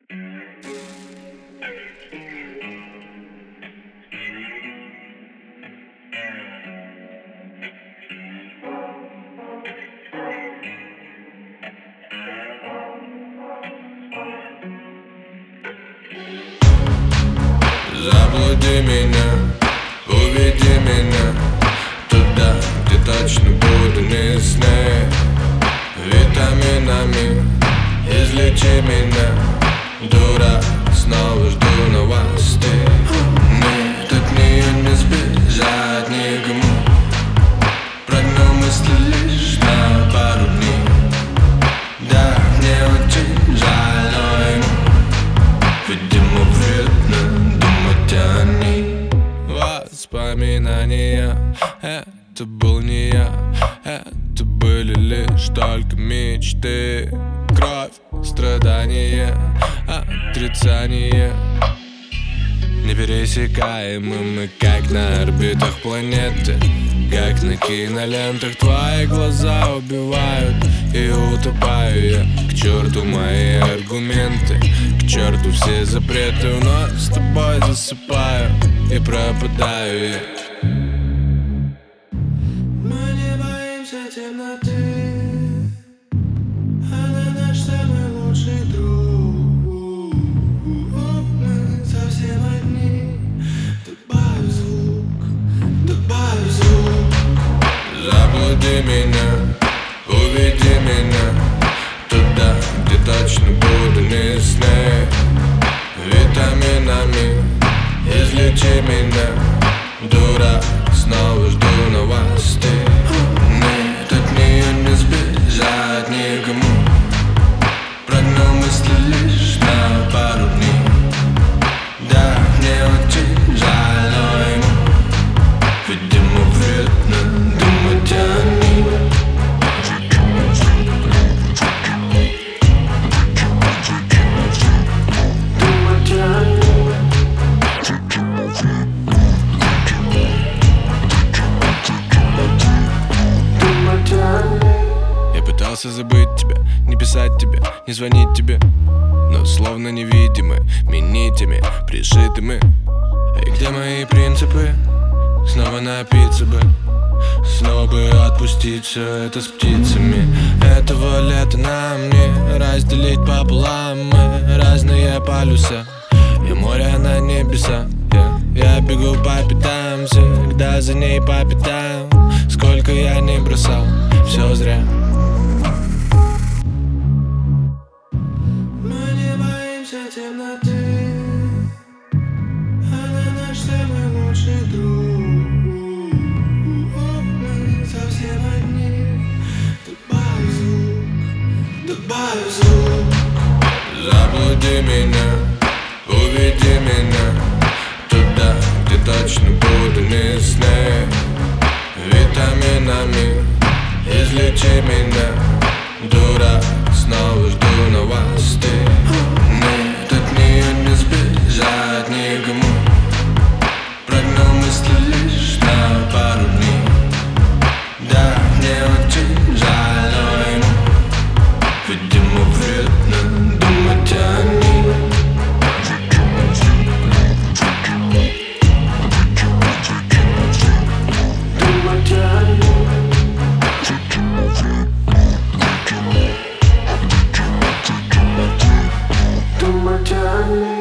Заблуди меня, уведи меня туда, где точно буду не сны. Витаминами излечи меня, дурак, снова жду новостей. Нет, от нее не сбежать никому. Про одну мысль лишь на пару дней. Да, мне очень жаль, но ему, видимо, вредно думать о ней. Воспоминания, это был не я, это были лишь только мечты. Кровь, страдания, отрицание. Непересекаемы мы, как на орбитах планеты, как на кинолентах. Твои глаза убивают и утопаю я. К черту мои аргументы, к черту все запреты. Вновь с тобой засыпаю и пропадаю я. Мы не боимся темноты, она наш самый лучший друг. Мы совсем одни. Добавь звук, добавь звук. Заблуди меня, уведи меня туда, где точно буду не сны. Витаминами излечи меня, дурак, снова жду новостей. Нет, от нее не сбежать никому. Про одну мысль лишь на пару дней. Да, мне очень жаль, но ему, видимо, вредно думать о ней. Я пытался забыть тебя, не писать тебе, не звонить тебе, но словно невидимы, нитями пришитыми. И где мои принципы? Снова напиться бы, снова бы отпустить все это с птицами. Этого лета нам не разделить пополам. Мы разные полюса, и море на небеса. Я бегу по пятам, всегда за ней по пятам. Сколько я не бросал, все зря. Мы не боимся темноты, она наш самый лучший друг. Мы совсем одни. Добавь звук, добавь звук. Заблуди меня, уведи меня туда, где точно буду не сны. Витаминами излечи меня, дурак, снова жду новостей. Нет, от нее не сбежать никому. Про одну мысль лишь на пару дней. Да, мне очень жаль, но ему, видимо, вредно думать о ней. Too much on me.